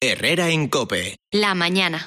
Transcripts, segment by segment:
Herrera en COPE. La mañana.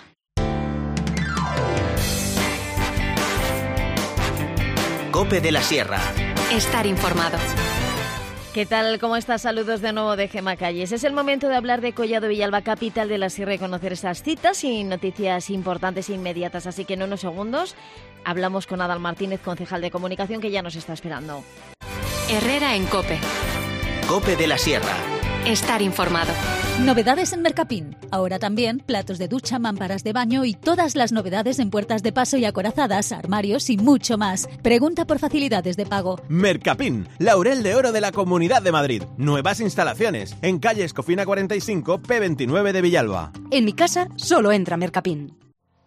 COPE de la Sierra. Estar informado. ¿Qué tal? ¿Cómo estás? Saludos de nuevo de Gemma Calles. Es el momento de hablar de Collado Villalba, capital de la Sierra, y conocer esas citas y noticias importantes e inmediatas. Así que en unos segundos hablamos con Adal Martínez, concejal de comunicación, que ya nos está esperando. Herrera en COPE. COPE de la Sierra. Estar informado. Novedades en Mercapín. Ahora también platos de ducha, mamparas de baño y todas las novedades en puertas de paso y acorazadas, armarios y mucho más. Pregunta por facilidades de pago. Mercapín, Laurel de Oro de la Comunidad de Madrid. Nuevas instalaciones en calle Escofina 45, P29 de Villalba. En mi casa solo entra Mercapín.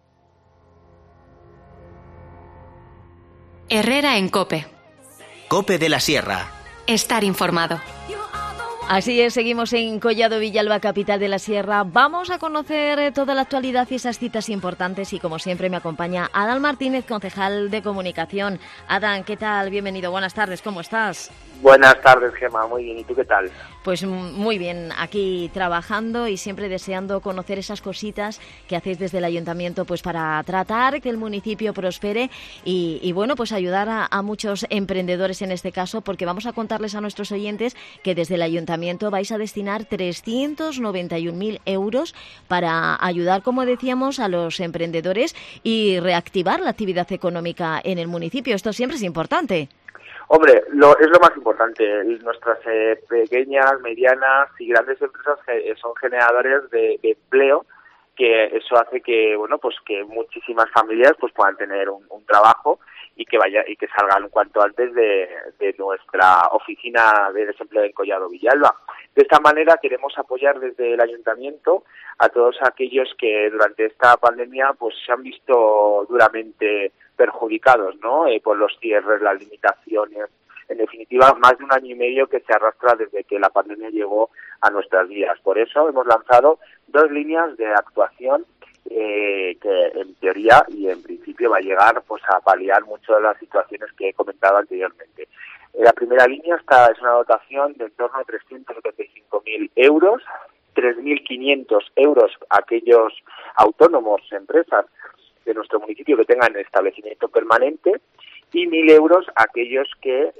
Herrera en COPE. COPE de la Sierra. Estar informado. Así es, seguimos en Collado Villalba, capital de la Sierra. Vamos a conocer toda la actualidad y esas citas importantes y, como siempre, me acompaña Adal Martínez, concejal de comunicación. Adán, ¿qué tal? Bienvenido, buenas tardes, ¿cómo estás? Buenas tardes, Gemma, muy bien, ¿y tú qué tal? Pues muy bien, aquí trabajando y siempre deseando conocer esas cositas que hacéis desde el Ayuntamiento, pues para tratar que el municipio prospere y bueno, pues ayudar a muchos emprendedores en este caso, porque vamos a contarles a nuestros oyentes que desde el Ayuntamiento vais a destinar 391.000 euros para ayudar, como decíamos, a los emprendedores y reactivar la actividad económica en el municipio. Esto siempre es importante. Hombre, es lo más importante. Nuestras pequeñas, medianas y grandes empresas son generadores de empleo, que eso hace que, bueno, pues que muchísimas familias pues puedan tener un trabajo y que salgan cuanto antes de nuestra oficina de desempleo en Collado Villalba. De esta manera queremos apoyar desde el Ayuntamiento a todos aquellos que durante esta pandemia pues se han visto duramente perjudicados, ¿no? Por los cierres, las limitaciones, en definitiva más de 1 año y medio que se arrastra desde que la pandemia llegó a nuestras vidas. Por eso hemos lanzado 2 líneas de actuación que en teoría y en principio va a llegar pues a paliar mucho de las situaciones que he comentado anteriormente. La primera línea es una dotación de en torno a 375.000 euros, 3.500 euros a aquellos autónomos, empresas de nuestro municipio que tengan establecimiento permanente y 1.000 euros a aquellos que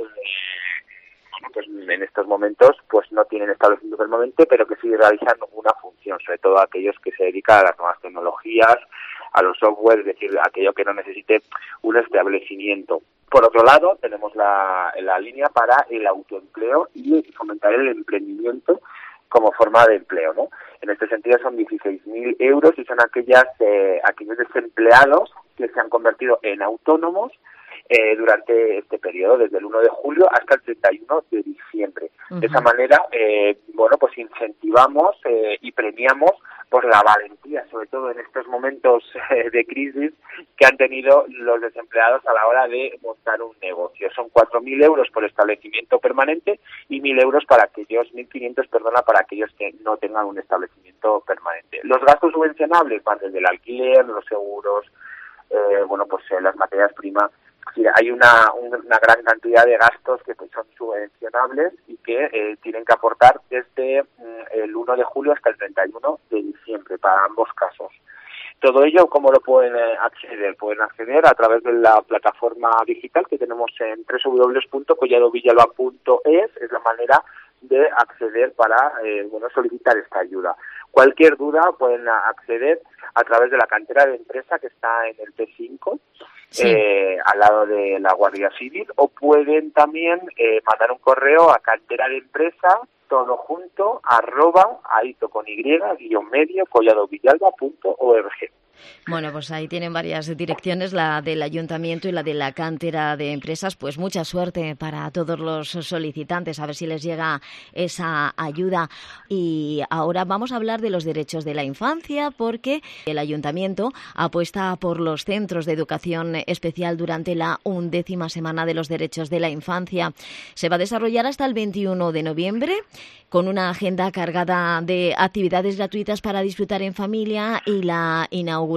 pues en estos momentos pues no tienen establecimiento permanente pero que sí realizan una función, sobre todo aquellos que se dedican a las nuevas tecnologías, a los software, es decir, aquello que no necesite un establecimiento. Por otro lado, tenemos la línea para el autoempleo y fomentar el emprendimiento como forma de empleo, ¿no? En este sentido son 16.000 euros y son aquellos desempleados que se han convertido en autónomos durante este periodo, desde el 1 de julio hasta el 31 de diciembre. De esa manera, pues incentivamos y premiamos pues la valentía, sobre todo en estos momentos de crisis que han tenido los desempleados a la hora de montar un negocio. Son 4.000 euros por establecimiento permanente y 1.000 euros para aquellos, 1.500, para aquellos que no tengan un establecimiento permanente. Los gastos subvencionables van desde el alquiler, los seguros, las materias primas. Sí, hay una gran cantidad de gastos que son subvencionables y que tienen que aportar desde el 1 de julio hasta el 31 de diciembre para ambos casos. Todo ello, ¿cómo lo pueden acceder? Pueden acceder a través de la plataforma digital que tenemos en www.colladovillalba.es, es la manera de acceder para solicitar esta ayuda. Cualquier duda pueden acceder a través de la cantera de empresa que está en el P5, sí, al lado de la Guardia Civil, o pueden también mandar un correo a cantera de empresa, todo junto, @aito_medio colladovillalba.org. Bueno, pues ahí tienen varias direcciones, la del Ayuntamiento y la de la cantera de empresas. Pues mucha suerte para todos los solicitantes, a ver si les llega esa ayuda. Y ahora vamos a hablar de los derechos de la infancia, porque el Ayuntamiento apuesta por los centros de educación especial durante la 11ª Semana de los Derechos de la Infancia. Se va a desarrollar hasta el 21 de noviembre, con una agenda cargada de actividades gratuitas para disfrutar en familia, y la inauguración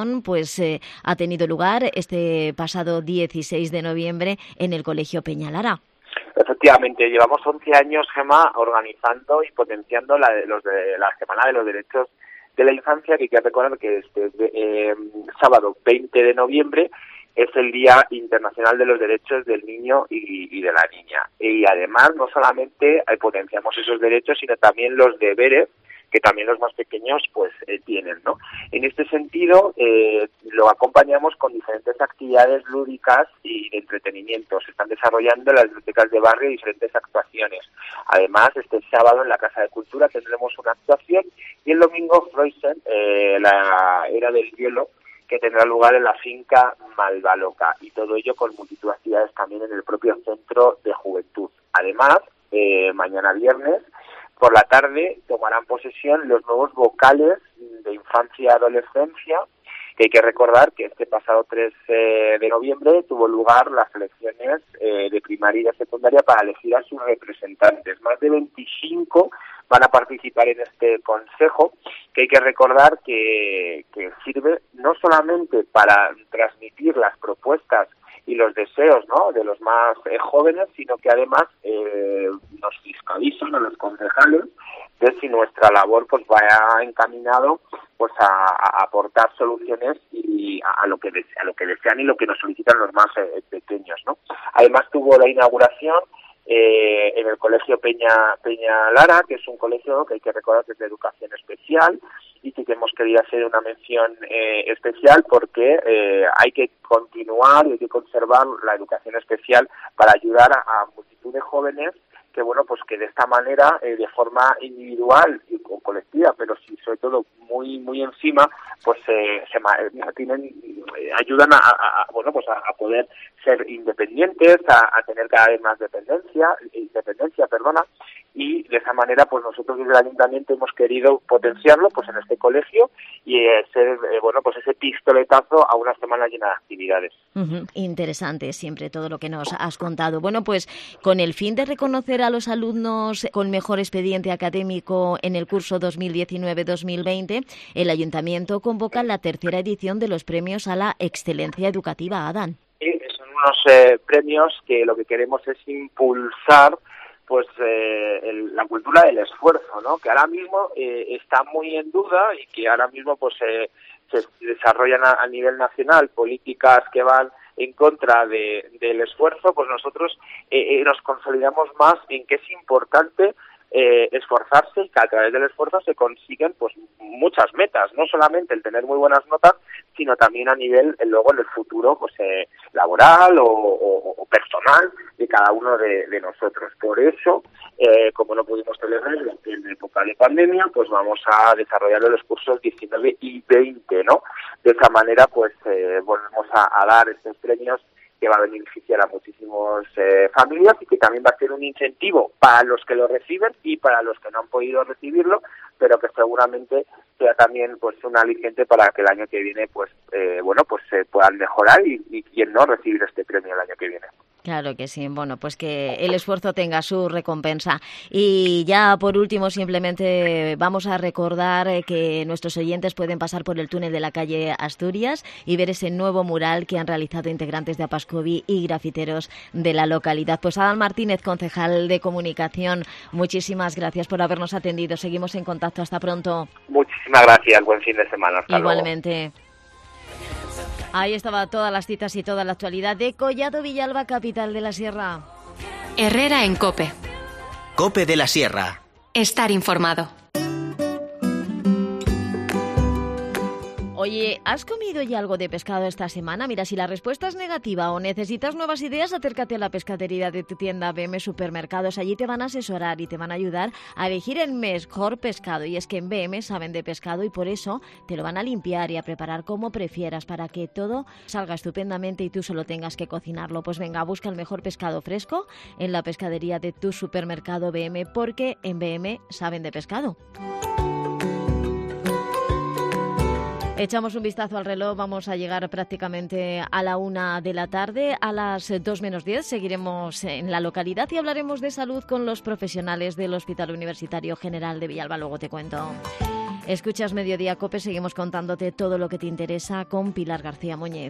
ha tenido lugar este pasado 16 de noviembre en el Colegio Peñalara. Efectivamente, llevamos 11 años, Gemma, organizando y potenciando la Semana de los Derechos de la Infancia, que hay que recordar que este sábado 20 de noviembre es el Día Internacional de los Derechos del Niño y de la Niña. Y además no solamente potenciamos esos derechos, sino también los deberes que también los más pequeños pues tienen, ¿no? En este sentido, lo acompañamos con diferentes actividades lúdicas y de entretenimiento. Se están desarrollando en las bibliotecas de barrio diferentes actuaciones. Además, este sábado en la Casa de Cultura tendremos una actuación y el domingo Frozen, la Era del Hielo, que tendrá lugar en la finca Malvaloca, y todo ello con multitud de actividades también en el propio Centro de Juventud. Además, mañana viernes, por la tarde, tomarán posesión los nuevos vocales de infancia y adolescencia, que hay que recordar que este pasado 3 de noviembre tuvo lugar las elecciones de primaria y de secundaria para elegir a sus representantes. Más de 25 van a participar en este consejo, que hay que recordar que sirve no solamente para transmitir las propuestas y los deseos, ¿no?, de los más jóvenes, sino que además nos fiscalizan a los concejales de si nuestra labor pues vaya encaminado pues a aportar soluciones y a lo que desean y lo que nos solicitan los más pequeños, ¿no? Además tuvo la inauguración en el colegio Peña Lara, que es un colegio que hay que recordar que es de educación especial, y que hemos querido hacer una mención especial porque hay que continuar y hay que conservar la educación especial para ayudar a multitud de jóvenes que, bueno, pues que de esta manera, de forma individual y colectiva, pero sí, sobre todo muy encima, pues ayudan a poder ser independientes, a tener cada vez más independencia, y de esa manera pues nosotros desde el Ayuntamiento hemos querido potenciarlo pues en este colegio y ser pues ese pistoletazo a una semana llena de actividades. Interesante siempre todo lo que nos has contado. Bueno, pues con el fin de reconocer a los alumnos con mejor expediente académico en el curso 2019-2020, el Ayuntamiento convoca la 3ª edición de los premios a la excelencia educativa, Adán. Sí, son unos premios que lo que queremos es impulsar pues la cultura del esfuerzo, ¿no?, que ahora mismo está muy en duda y que ahora mismo pues se desarrollan a nivel nacional políticas que van en contra del esfuerzo. Pues nosotros nos consolidamos más en que es importante esforzarse y que a través del esfuerzo se consiguen pues muchas metas, no solamente el tener muy buenas notas, sino también a nivel luego en el futuro pues laboral o personal de cada uno de nosotros. Por eso, como no pudimos celebrarlo en época de pandemia, pues vamos a desarrollar los cursos 19 y 20, ¿no? De esa manera pues volvemos a dar estos premios que va a beneficiar a muchísimas familias y que también va a ser un incentivo para los que lo reciben y para los que no han podido recibirlo, pero que seguramente sea también pues un aliciente para que el año que viene pues se puedan mejorar y quien no recibir este premio el año que viene. Claro que sí. Bueno, pues que el esfuerzo tenga su recompensa. Y ya por último, simplemente vamos a recordar que nuestros oyentes pueden pasar por el túnel de la calle Asturias y ver ese nuevo mural que han realizado integrantes de Apascovi y grafiteros de la localidad. Pues Adán Martínez, concejal de Comunicación, muchísimas gracias por habernos atendido. Seguimos en contacto. Hasta pronto. Muchísimas gracias. Buen fin de semana. Hasta Igualmente. Luego. Ahí estaba todas las citas y toda la actualidad de Collado Villalba, capital de la Sierra. Herrera en COPE. COPE de la Sierra. Estar informado. Oye, ¿has comido ya algo de pescado esta semana? Mira, si la respuesta es negativa o necesitas nuevas ideas, acércate a la pescadería de tu tienda BM Supermercados. Allí te van a asesorar y te van a ayudar a elegir el mejor pescado. Y es que en BM saben de pescado y por eso te lo van a limpiar y a preparar como prefieras para que todo salga estupendamente y tú solo tengas que cocinarlo. Pues venga, busca el mejor pescado fresco en la pescadería de tu supermercado BM, porque en BM saben de pescado. Echamos un vistazo al reloj, vamos a llegar prácticamente a la 1 de la tarde. A las 2 menos 10 seguiremos en la localidad y hablaremos de salud con los profesionales del Hospital Universitario General de Villalba. Luego te cuento. Escuchas Mediodía COPE, seguimos contándote todo lo que te interesa con Pilar García Muñiz.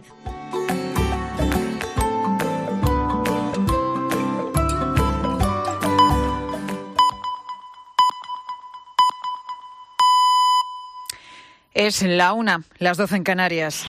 Es la 1, las 12 en Canarias.